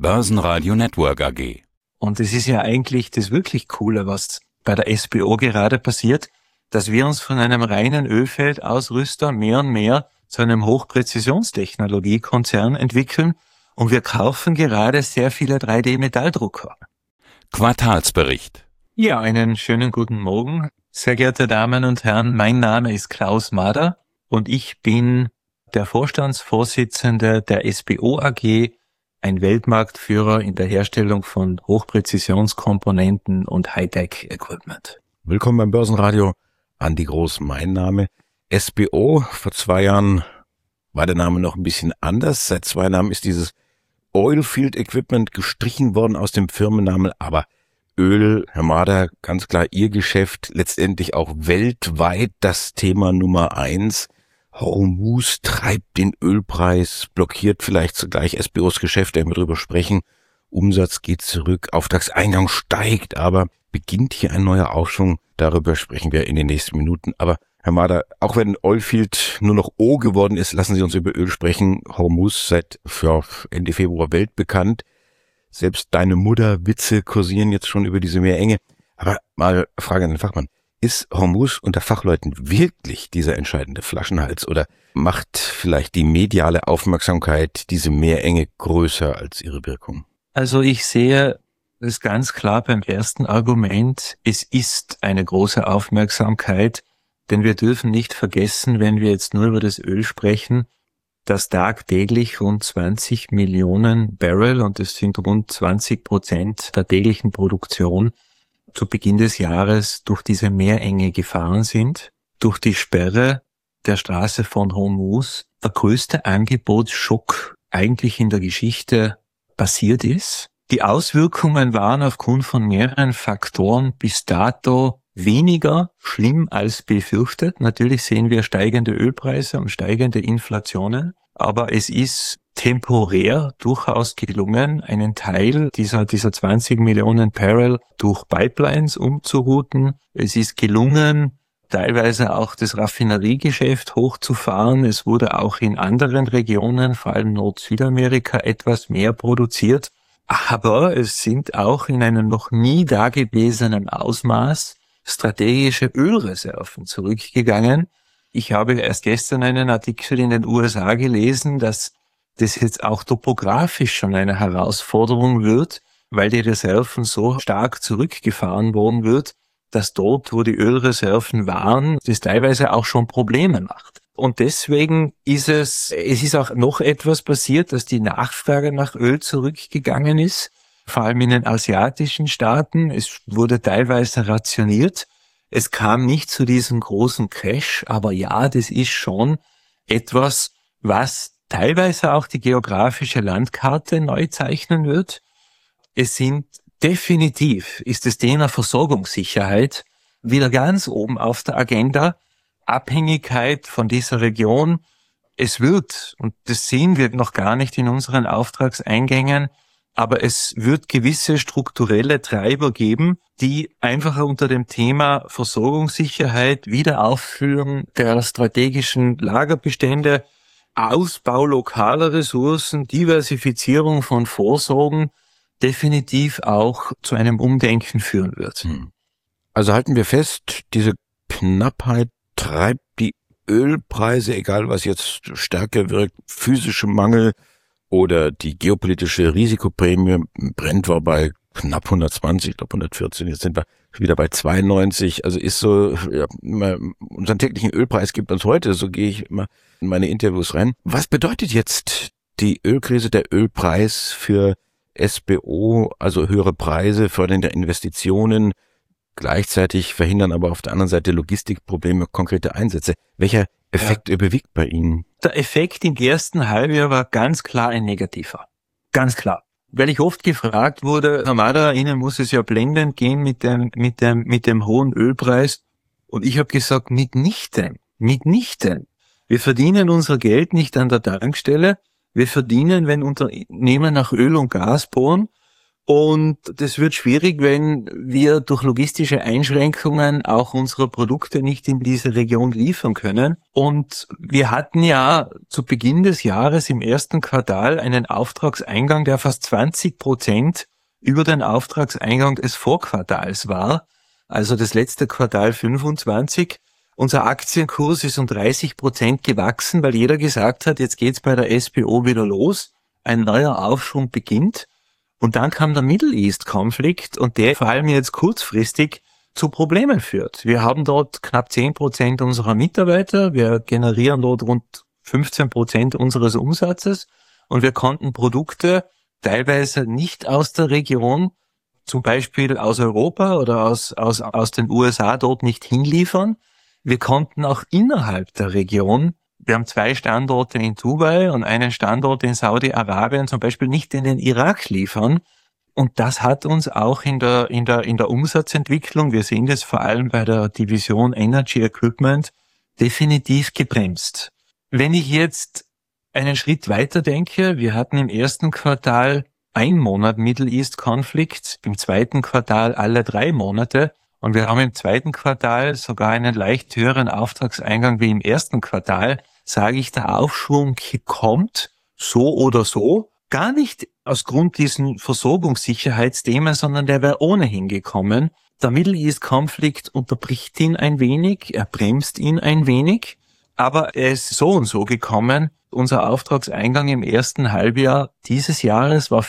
Börsenradio Network AG. Und es ist ja eigentlich das wirklich Coole, was bei der SBO gerade passiert, dass wir uns von einem reinen Ölfeldausrüster mehr und mehr zu einem Hochpräzisionstechnologiekonzern entwickeln und wir kaufen gerade sehr viele 3D-Metalldrucker. Quartalsbericht. Ja, einen schönen guten Morgen, sehr geehrte Damen und Herren. Mein Name ist Klaus Mader und ich bin der Vorstandsvorsitzende der SBO AG, ein Weltmarktführer in der Herstellung von Hochpräzisionskomponenten und Hightech-Equipment. Willkommen beim Börsenradio. Andi Groß, mein Name. SBO, vor 2 Jahren war der Name noch ein bisschen anders. Seit 2 Jahren ist dieses Oilfield Equipment gestrichen worden aus dem Firmennamen, aber Öl, Herr Mader, ganz klar Ihr Geschäft, letztendlich auch weltweit das Thema Nummer 1. Hormuz treibt den Ölpreis, blockiert vielleicht zugleich SBOs Geschäft, werden wir drüber sprechen. Umsatz geht zurück, Auftragseingang steigt, aber beginnt hier ein neuer Aufschwung? Darüber sprechen wir in den nächsten Minuten. Aber Herr Mader, auch wenn Oilfield nur noch O geworden ist, lassen Sie uns über Öl sprechen. Hormuz seit Ende Februar weltbekannt. Selbst deine Mutter-Witze kursieren jetzt schon über diese Meerenge. Aber mal Frage an den Fachmann. Ist Hormuz unter Fachleuten wirklich dieser entscheidende Flaschenhals oder macht vielleicht die mediale Aufmerksamkeit diese Meerenge größer als ihre Wirkung? Also ich sehe es ganz klar beim ersten Argument. Es ist eine große Aufmerksamkeit, denn wir dürfen nicht vergessen, wenn wir jetzt nur über das Öl sprechen, dass tagtäglich rund 20 Millionen Barrel, und das sind rund 20% der täglichen Produktion, zu Beginn des Jahres durch diese Meerenge gefahren sind, durch die Sperre der Straße von Hormuz, der größte Angebotsschock eigentlich in der Geschichte passiert ist. Die Auswirkungen waren aufgrund von mehreren Faktoren bis dato weniger schlimm als befürchtet. Natürlich sehen wir steigende Ölpreise und steigende Inflationen, aber es ist temporär durchaus gelungen, einen Teil dieser 20 Millionen Barrel durch Pipelines umzurouten. Es ist gelungen, teilweise auch das Raffineriegeschäft hochzufahren. Es wurde auch in anderen Regionen, vor allem Nord-Südamerika, etwas mehr produziert. Aber es sind auch in einem noch nie dagewesenen Ausmaß strategische Ölreserven zurückgegangen. Ich habe erst gestern einen Artikel in den USA gelesen, dass das jetzt auch topografisch schon eine Herausforderung wird, weil die Reserven so stark zurückgefahren worden wird, dass dort, wo die Ölreserven waren, das teilweise auch schon Probleme macht. Und deswegen ist es ist auch noch etwas passiert, dass die Nachfrage nach Öl zurückgegangen ist, vor allem in den asiatischen Staaten. Es wurde teilweise rationiert. Es kam nicht zu diesem großen Crash, aber ja, das ist schon etwas, was teilweise auch die geografische Landkarte neu zeichnen wird. Es sind definitiv, ist das Thema Versorgungssicherheit wieder ganz oben auf der Agenda. Abhängigkeit von dieser Region. Es wird, und das sehen wir noch gar nicht in unseren Auftragseingängen, aber es wird gewisse strukturelle Treiber geben, die einfach unter dem Thema Versorgungssicherheit, Wiederaufführung der strategischen Lagerbestände, Ausbau lokaler Ressourcen, Diversifizierung von Vorsorgen definitiv auch zu einem Umdenken führen wird. Also halten wir fest, diese Knappheit treibt die Ölpreise, egal was jetzt stärker wirkt, physische Mangel oder die geopolitische Risikoprämie. Brent war bei knapp 120, ich glaube 114, jetzt sind wir wieder bei 92. Also ist so, ja, unseren täglichen Ölpreis gibt uns heute, so gehe ich immer in meine Interviews rein. Was bedeutet jetzt die Ölkrise, der Ölpreis für SBO, also höhere Preise, fördernde Investitionen, gleichzeitig verhindern aber auf der anderen Seite Logistikprobleme, konkrete Einsätze. Welcher Effekt überwiegt bei Ihnen? Der Effekt im ersten Halbjahr war ganz klar ein negativer. Ganz klar. Weil ich oft gefragt wurde, Herr Mader, Ihnen muss es ja blendend gehen mit dem hohen Ölpreis. Und ich habe gesagt, mitnichten. Wir verdienen unser Geld nicht an der Tankstelle. Wir verdienen, wenn Unternehmen nach Öl und Gas bohren. Und das wird schwierig, wenn wir durch logistische Einschränkungen auch unsere Produkte nicht in diese Region liefern können. Und wir hatten ja zu Beginn des Jahres im ersten Quartal einen Auftragseingang, der fast 20% über den Auftragseingang des Vorquartals war. Also das letzte Quartal 25. Unser Aktienkurs ist um 30% gewachsen, weil jeder gesagt hat, jetzt geht's bei der SBO wieder los. Ein neuer Aufschwung beginnt. Und dann kam der Middle East-Konflikt und der vor allem jetzt kurzfristig zu Problemen führt. Wir haben dort knapp 10% unserer Mitarbeiter, wir generieren dort rund 15% unseres Umsatzes und wir konnten Produkte teilweise nicht aus der Region, zum Beispiel aus Europa oder aus den USA dort nicht hinliefern. Wir konnten auch innerhalb der Region, wir haben 2 Standorte in Dubai und einen Standort in Saudi-Arabien, zum Beispiel nicht in den Irak liefern. Und das hat uns auch in der Umsatzentwicklung, wir sehen das vor allem bei der Division Energy Equipment, definitiv gebremst. Wenn ich jetzt einen Schritt weiter denke, wir hatten im ersten Quartal 1 Monat Middle East Konflikt, im zweiten Quartal alle 3 Monate. Und wir haben im zweiten Quartal sogar einen leicht höheren Auftragseingang wie im ersten Quartal. Sage ich, der Aufschwung kommt so oder so, gar nicht aus Grund diesen Versorgungssicherheitsthemen, sondern der wäre ohnehin gekommen. Der Middle East-Konflikt unterbricht ihn ein wenig, er bremst ihn ein wenig, aber er ist so und so gekommen. Unser Auftragseingang im ersten Halbjahr dieses Jahres war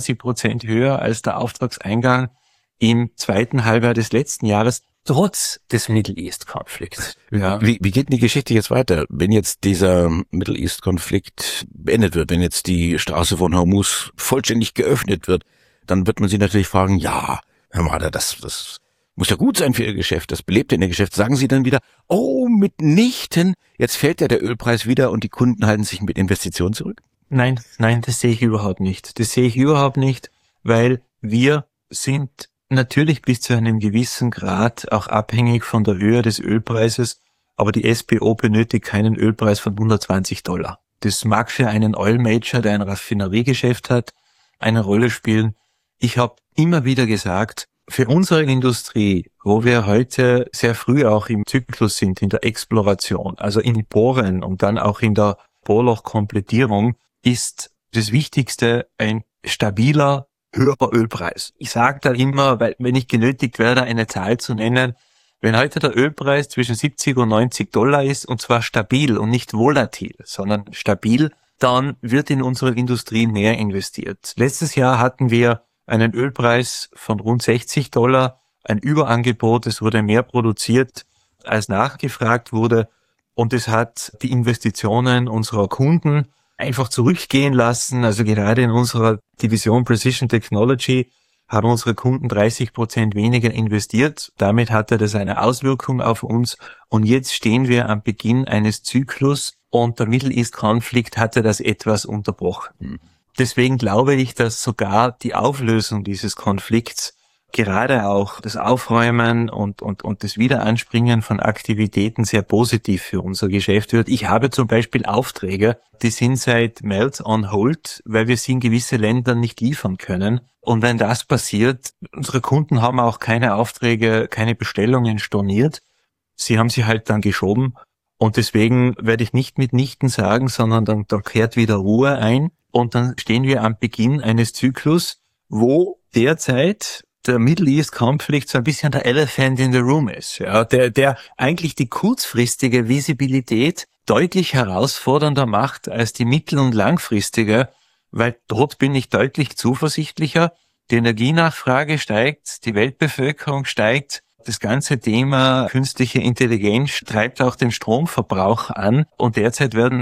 24% höher als der Auftragseingang im zweiten Halbjahr des letzten Jahres, trotz des Middle East-Konflikts. Ja. Wie geht denn die Geschichte jetzt weiter? Wenn jetzt dieser Middle East-Konflikt beendet wird, wenn jetzt die Straße von Hormuz vollständig geöffnet wird, dann wird man sich natürlich fragen, ja, Herr Mader, das muss ja gut sein für Ihr Geschäft, das belebt in Ihr Geschäft. Sagen Sie dann wieder, oh, mitnichten, jetzt fällt ja der Ölpreis wieder und die Kunden halten sich mit Investitionen zurück? Nein, das sehe ich überhaupt nicht. Das sehe ich überhaupt nicht, weil wir sind natürlich bis zu einem gewissen Grad auch abhängig von der Höhe des Ölpreises, aber die SBO benötigt keinen Ölpreis von $120. Das mag für einen Oil Major, der ein Raffineriegeschäft hat, eine Rolle spielen. Ich habe immer wieder gesagt, für unsere Industrie, wo wir heute sehr früh auch im Zyklus sind, in der Exploration, also in Bohren und dann auch in der Bohrlochkomplettierung, ist das Wichtigste ein stabiler, höherer Ölpreis. Ich sage da immer, weil wenn ich genötigt werde, eine Zahl zu nennen, wenn heute der Ölpreis zwischen $70 und $90 ist, und zwar stabil und nicht volatil, sondern stabil, dann wird in unserer Industrie mehr investiert. Letztes Jahr hatten wir einen Ölpreis von rund $60, ein Überangebot, es wurde mehr produziert, als nachgefragt wurde, und es hat die Investitionen unserer Kunden einfach zurückgehen lassen. Also gerade in unserer Division Precision Technology haben unsere Kunden 30% weniger investiert. Damit hatte das eine Auswirkung auf uns. Und jetzt stehen wir am Beginn eines Zyklus und der Middle East-Konflikt hatte das etwas unterbrochen. Deswegen glaube ich, dass sogar die Auflösung dieses Konflikts, gerade auch das Aufräumen und das Wiederanspringen von Aktivitäten sehr positiv für unser Geschäft wird. Ich habe zum Beispiel Aufträge, die sind seit März on hold, weil wir sie in gewisse Länder nicht liefern können. Und wenn das passiert, unsere Kunden haben auch keine Aufträge, keine Bestellungen storniert. Sie haben sie halt dann geschoben. Und deswegen werde ich nicht mitnichten sagen, sondern dann da kehrt wieder Ruhe ein. Und dann stehen wir am Beginn eines Zyklus, wo derzeit der Middle East-Konflikt so ein bisschen der Elephant in the Room ist, ja, der eigentlich die kurzfristige Visibilität deutlich herausfordernder macht als die mittel- und langfristige, weil dort bin ich deutlich zuversichtlicher. Die Energienachfrage steigt, die Weltbevölkerung steigt, das ganze Thema künstliche Intelligenz treibt auch den Stromverbrauch an und derzeit werden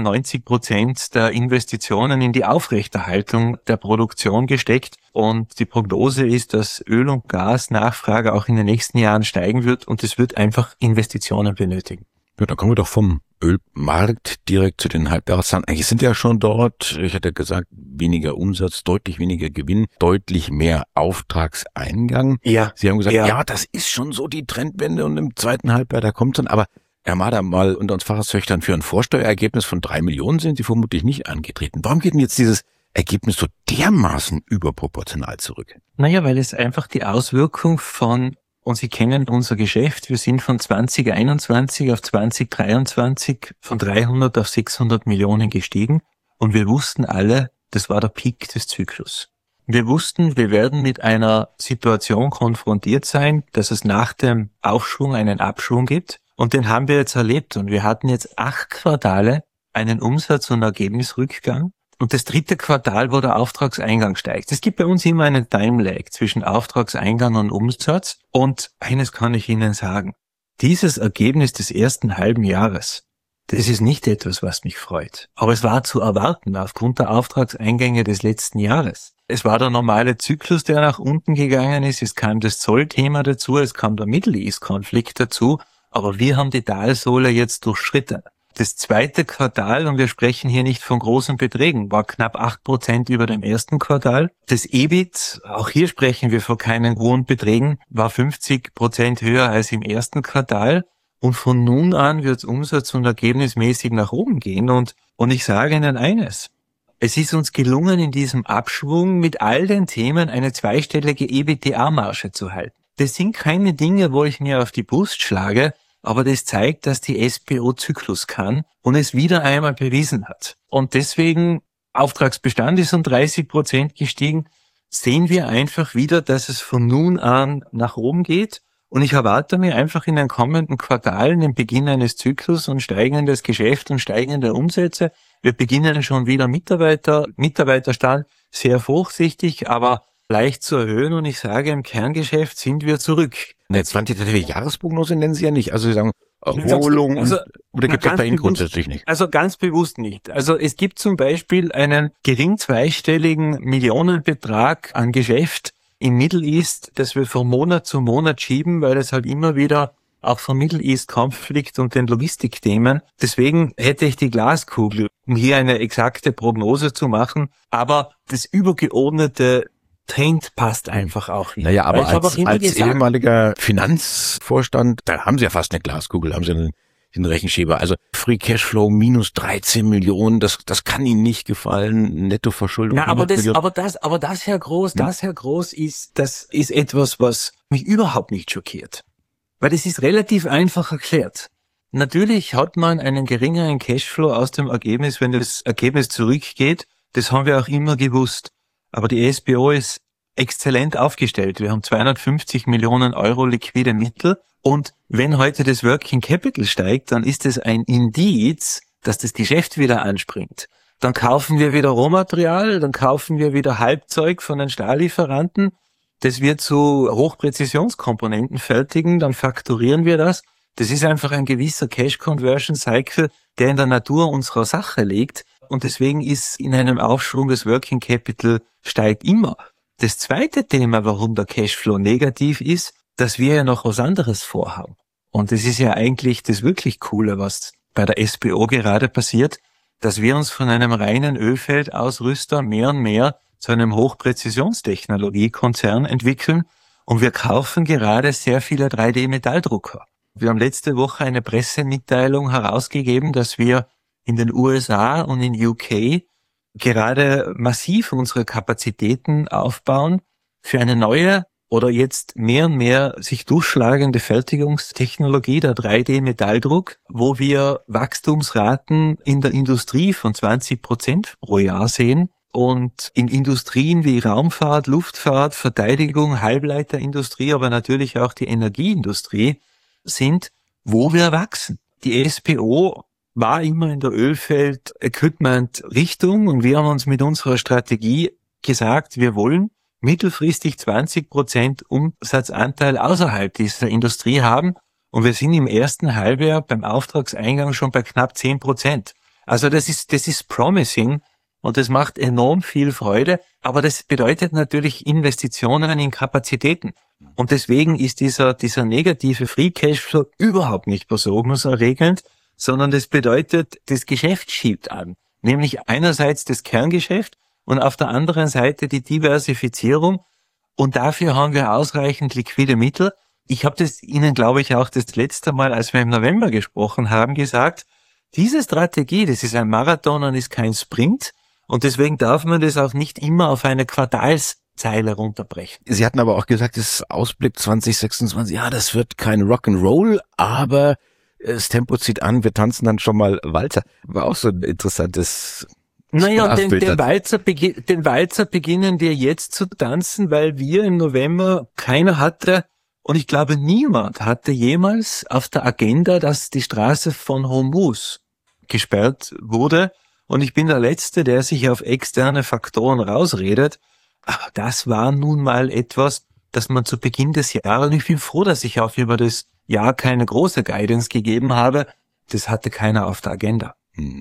90% der Investitionen in die Aufrechterhaltung der Produktion gesteckt und die Prognose ist, dass Öl- und Gasnachfrage auch in den nächsten Jahren steigen wird und es wird einfach Investitionen benötigen. Ja, dann kommen wir doch vom Ölmarkt direkt zu den Halbjahreszahlen. Eigentlich sind ja schon dort, ich hatte gesagt, weniger Umsatz, deutlich weniger Gewinn, deutlich mehr Auftragseingang. Ja. Sie haben gesagt, ja, das ist schon so die Trendwende und im zweiten Halbjahr, da kommt dann, aber Herr Mader, mal unter uns Pfarrerszöchtern, für ein Vorsteuerergebnis von 3 Millionen sind Sie vermutlich nicht angetreten. Warum geht denn jetzt dieses Ergebnis so dermaßen überproportional zurück? Naja, weil es einfach die Auswirkung und Sie kennen unser Geschäft, wir sind von 2021 auf 2023 von 300 auf 600 Millionen gestiegen und wir wussten alle, das war der Peak des Zyklus. Wir wussten, wir werden mit einer Situation konfrontiert sein, dass es nach dem Aufschwung einen Abschwung gibt und den haben wir jetzt erlebt und wir hatten jetzt 8 Quartale einen Umsatz- und Ergebnisrückgang. Und das 3. Quartal, wo der Auftragseingang steigt. Es gibt bei uns immer einen Time-Lag zwischen Auftragseingang und Umsatz. Und eines kann ich Ihnen sagen. Dieses Ergebnis des ersten halben Jahres, das ist nicht etwas, was mich freut. Aber es war zu erwarten aufgrund der Auftragseingänge des letzten Jahres. Es war der normale Zyklus, der nach unten gegangen ist. Es kam das Zollthema dazu. Es kam der Middle East-Konflikt dazu. Aber wir haben die Talsohle jetzt durchschritten. Das 2. Quartal, und wir sprechen hier nicht von großen Beträgen, war knapp 8% über dem ersten Quartal. Das EBIT, auch hier sprechen wir von keinen hohen Beträgen, war 50% höher als im ersten Quartal. Und von nun an wird es umsatz- und ergebnismäßig nach oben gehen. Und ich sage Ihnen eines. Es ist uns gelungen, in diesem Abschwung mit all den Themen eine zweistellige EBITDA-Marge zu halten. Das sind keine Dinge, wo ich mir auf die Brust schlage, aber das zeigt, dass die SBO Zyklus kann und es wieder einmal bewiesen hat. Und deswegen, Auftragsbestand ist um 30% gestiegen, sehen wir einfach wieder, dass es von nun an nach oben geht. Und ich erwarte mir einfach in den kommenden Quartalen den Beginn eines Zyklus und steigendes Geschäft und steigende Umsätze. Wir beginnen schon wieder Mitarbeiterstand, sehr vorsichtig, aber leicht zu erhöhen. Und ich sage, im Kerngeschäft sind wir zurück. Eine quantitative Jahresprognose nennen Sie ja nicht. Also Sie sagen Erholung, oder gibt es bei Ihnen grundsätzlich nicht? Also ganz bewusst nicht. Also es gibt zum Beispiel einen gering zweistelligen Millionenbetrag an Geschäft im Middle East, das wir von Monat zu Monat schieben, weil es halt immer wieder auch vom Middle East Konflikt und den Logistikthemen. Deswegen hätte ich die Glaskugel, um hier eine exakte Prognose zu machen. Aber das übergeordnete Trend passt einfach auch nicht. Naja, aber als ehemaliger Finanzvorstand, da haben Sie ja fast eine Glaskugel, haben Sie den Rechenschieber. Also Free Cashflow minus 13 Millionen, das kann Ihnen nicht gefallen. Nettoverschuldung. Ja, aber das, Herr Groß, das ist etwas, was mich überhaupt nicht schockiert. Weil das ist relativ einfach erklärt. Natürlich hat man einen geringeren Cashflow aus dem Ergebnis, wenn das Ergebnis zurückgeht. Das haben wir auch immer gewusst. Aber die SBO ist exzellent aufgestellt. Wir haben 250 Millionen Euro liquide Mittel. Und wenn heute das Working Capital steigt, dann ist es ein Indiz, dass das Geschäft wieder anspringt. Dann kaufen wir wieder Rohmaterial, dann kaufen wir wieder Halbzeug von den Stahllieferanten, das wir zu Hochpräzisionskomponenten fertigen, dann fakturieren wir das. Das ist einfach ein gewisser Cash Conversion Cycle, der in der Natur unserer Sache liegt. Und deswegen ist in einem Aufschwung das Working Capital steigt immer. Das zweite Thema, warum der Cashflow negativ ist, dass wir ja noch was anderes vorhaben. Und das ist ja eigentlich das wirklich Coole, was bei der SBO gerade passiert, dass wir uns von einem reinen Ölfeldausrüster mehr und mehr zu einem Hochpräzisionstechnologiekonzern entwickeln. Und wir kaufen gerade sehr viele 3D-Metalldrucker. Wir haben letzte Woche eine Pressemitteilung herausgegeben, dass wir in den USA und in UK gerade massiv unsere Kapazitäten aufbauen für eine neue oder jetzt mehr und mehr sich durchschlagende Fertigungstechnologie, der 3D-Metalldruck, wo wir Wachstumsraten in der Industrie von 20% pro Jahr sehen und in Industrien wie Raumfahrt, Luftfahrt, Verteidigung, Halbleiterindustrie, aber natürlich auch die Energieindustrie sind, wo wir wachsen. Die SBO war immer in der Ölfeld-Equipment-Richtung und wir haben uns mit unserer Strategie gesagt, wir wollen mittelfristig 20% Umsatzanteil außerhalb dieser Industrie haben und wir sind im ersten Halbjahr beim Auftragseingang schon bei knapp 10%. Also das ist promising und das macht enorm viel Freude, aber das bedeutet natürlich Investitionen in Kapazitäten. Und deswegen ist dieser negative Free Cashflow überhaupt nicht besorgniserregend, sondern das bedeutet, das Geschäft schiebt an. Nämlich einerseits das Kerngeschäft und auf der anderen Seite die Diversifizierung. Und dafür haben wir ausreichend liquide Mittel. Ich habe das Ihnen, glaube ich, auch das letzte Mal, als wir im November gesprochen haben, gesagt, diese Strategie, das ist ein Marathon und ist kein Sprint. Und deswegen darf man das auch nicht immer auf eine Quartalszeile runterbrechen. Sie hatten aber auch gesagt, das Ausblick 2026, ja, das wird kein Rock'n'Roll, aber das Tempo zieht an, wir tanzen dann schon mal Walzer. War auch so ein interessantes Naja, Sprachbild. den Walzer beginnen wir jetzt zu tanzen, weil wir im November keiner hatte, und ich glaube niemand hatte jemals auf der Agenda, dass die Straße von Hormuz gesperrt wurde. Und ich bin der Letzte, der sich auf externe Faktoren rausredet. Aber das war nun mal etwas, das man zu Beginn des Jahres, und ich bin froh, dass ich auch über das Jahr keine große Guidance gegeben habe, das hatte keiner auf der Agenda.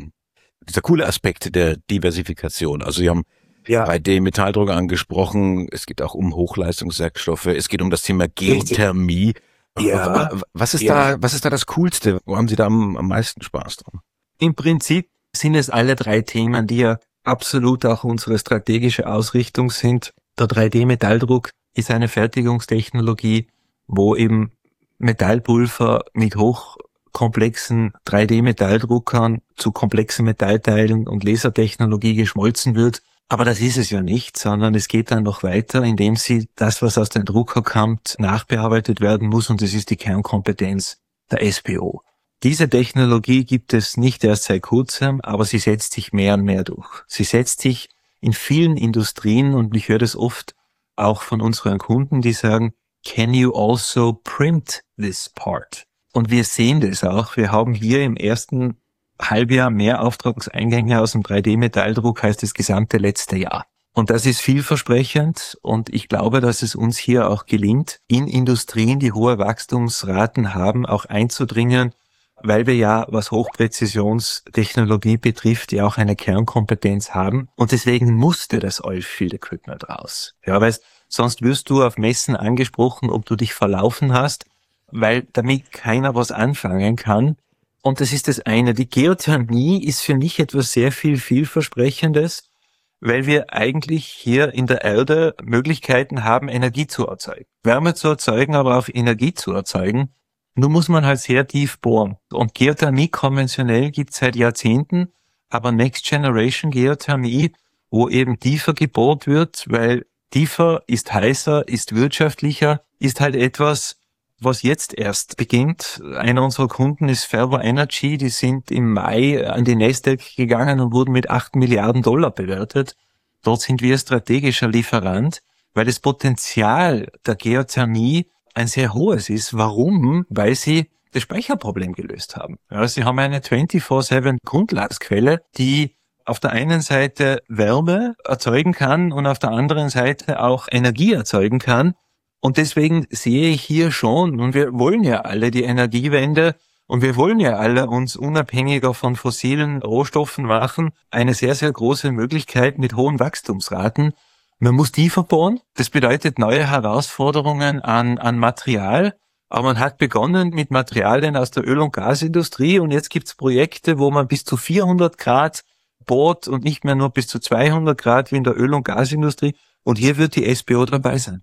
Dieser coole Aspekt der Diversifikation. Also Sie haben 3D-Metalldrucker angesprochen, es geht auch um Hochleistungswerkstoffe, es geht um das Thema Geothermie. Ja. Was ist da das Coolste? Wo haben Sie da am meisten Spaß dran? Im Prinzip sind es alle drei Themen, die ja absolut auch unsere strategische Ausrichtung sind. Der 3D-Metalldruck ist eine Fertigungstechnologie, wo eben Metallpulver mit hochkomplexen 3D-Metalldruckern zu komplexen Metallteilen und Lasertechnologie geschmolzen wird. Aber das ist es ja nicht, sondern es geht dann noch weiter, indem das, was aus dem Drucker kommt, nachbearbeitet werden muss, und das ist die Kernkompetenz der SBO. Diese Technologie gibt es nicht erst seit kurzem, aber sie setzt sich mehr und mehr durch. Sie setzt sich in vielen Industrien, und ich höre das oft auch von unseren Kunden, die sagen, can you also print this part? Und wir sehen das auch. Wir haben hier im ersten Halbjahr mehr Auftragseingänge aus dem 3D-Metalldruck als das gesamte letzte Jahr. Und das ist vielversprechend, und ich glaube, dass es uns hier auch gelingt, in Industrien, die hohe Wachstumsraten haben, auch einzudringen, weil wir ja, was Hochpräzisionstechnologie betrifft, ja auch eine Kernkompetenz haben. Und deswegen musste das Oilfield Equipment raus. Ja, weil sonst wirst du auf Messen angesprochen, ob du dich verlaufen hast, weil damit keiner was anfangen kann. Und das ist das eine. Die Geothermie ist für mich etwas sehr vielversprechendes, weil wir eigentlich hier in der Erde Möglichkeiten haben, Energie zu erzeugen. Wärme zu erzeugen, aber auch Energie zu erzeugen. Nur muss man halt sehr tief bohren. Und Geothermie konventionell gibt es seit Jahrzehnten, aber Next Generation Geothermie, wo eben tiefer gebohrt wird, weil tiefer ist heißer, ist wirtschaftlicher, ist halt etwas, was jetzt erst beginnt. Einer unserer Kunden ist Fervo Energy, die sind im Mai an die Nasdaq gegangen und wurden mit 8 Milliarden Dollar bewertet. Dort sind wir strategischer Lieferant, weil das Potenzial der Geothermie ein sehr hohes ist. Warum? Weil sie das Speicherproblem gelöst haben. Ja, sie haben eine 24/7 Grundlastquelle, die auf der einen Seite Wärme erzeugen kann und auf der anderen Seite auch Energie erzeugen kann. Und deswegen sehe ich hier schon, und wir wollen ja alle die Energiewende und wir wollen ja alle uns unabhängiger von fossilen Rohstoffen machen, eine sehr, sehr große Möglichkeit mit hohen Wachstumsraten. Man muss tiefer bohren. Das bedeutet neue Herausforderungen an Material. Aber man hat begonnen mit Materialien aus der Öl- und Gasindustrie, und jetzt gibt's Projekte, wo man bis zu 400 Grad bohrt und nicht mehr nur bis zu 200 Grad wie in der Öl- und Gasindustrie. Und hier wird die SBO dabei sein.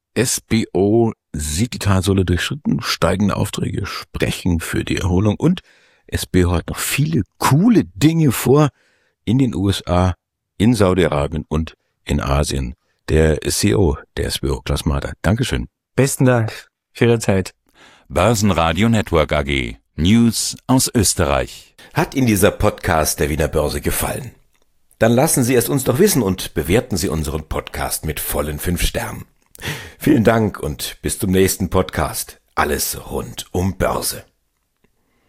SBO sieht die Talsohle durchschritten, steigende Aufträge sprechen für die Erholung, und SBO hat noch viele coole Dinge vor in den USA, in Saudi-Arabien und in Asien. Der CEO der SBO, Klaus Mader. Dankeschön. Besten Dank für Ihre Zeit. Börsenradio Network AG. News aus Österreich. Hat Ihnen dieser Podcast der Wiener Börse gefallen? Dann lassen Sie es uns doch wissen und bewerten Sie unseren Podcast mit vollen 5 Sternen. Vielen Dank und bis zum nächsten Podcast. Alles rund um Börse.